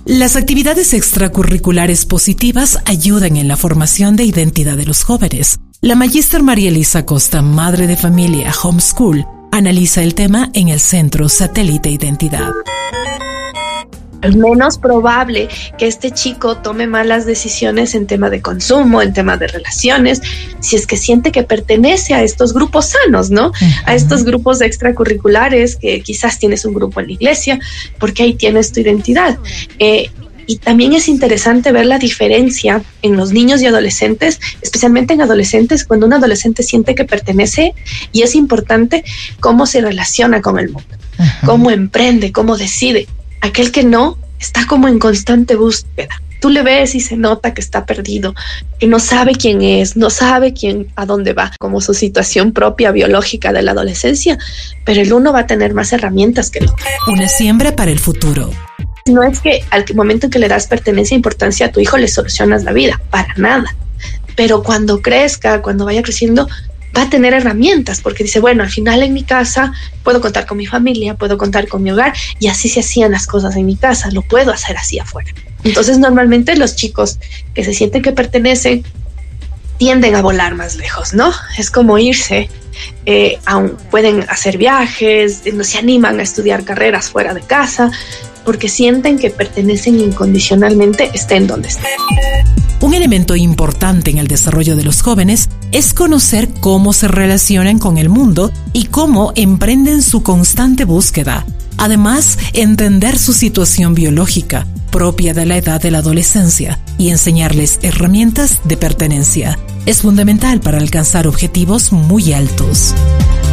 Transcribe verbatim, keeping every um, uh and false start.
Las actividades extracurriculares positivas ayudan en la formación de identidad de los jóvenes. La magíster María Elisa Costa, madre de familia Homeschool, analiza el tema en el Centro Satélite Identidad. Es menos probable que este chico tome malas decisiones en tema de consumo, en tema de relaciones, si es que siente que pertenece a estos grupos sanos, ¿no? Uh-huh. A estos grupos extracurriculares, que quizás tienes un grupo en la iglesia, porque ahí tienes tu identidad. Eh, y también es interesante ver la diferencia en los niños y adolescentes, especialmente en adolescentes, cuando un adolescente siente que pertenece, y es importante cómo se relaciona con el mundo, uh-huh. cómo emprende, cómo decide. Aquel que no está como en constante búsqueda. Tú le ves y se nota que está perdido, que no sabe quién es, no sabe quién, a dónde va, como su situación propia biológica de la adolescencia, pero el uno va a tener más herramientas que el otro. Una siembra para el futuro. No es que al momento en que le das pertenencia e importancia a tu hijo le solucionas la vida, para nada. Pero cuando crezca, cuando vaya creciendo, va a tener herramientas, porque dice, bueno, al final en mi casa puedo contar con mi familia, puedo contar con mi hogar, y así se hacían las cosas en mi casa, lo puedo hacer así afuera. Entonces, normalmente los chicos que se sienten que pertenecen tienden a volar más lejos, ¿no? Es como irse, eh, aún pueden hacer viajes, no se animan a estudiar carreras fuera de casa, porque sienten que pertenecen incondicionalmente, estén donde estén. Un elemento importante en el desarrollo de los jóvenes es conocer cómo se relacionan con el mundo y cómo emprenden su constante búsqueda. Además, entender su situación biológica, propia de la edad de la adolescencia, y enseñarles herramientas de pertenencia. Es fundamental para alcanzar objetivos muy altos.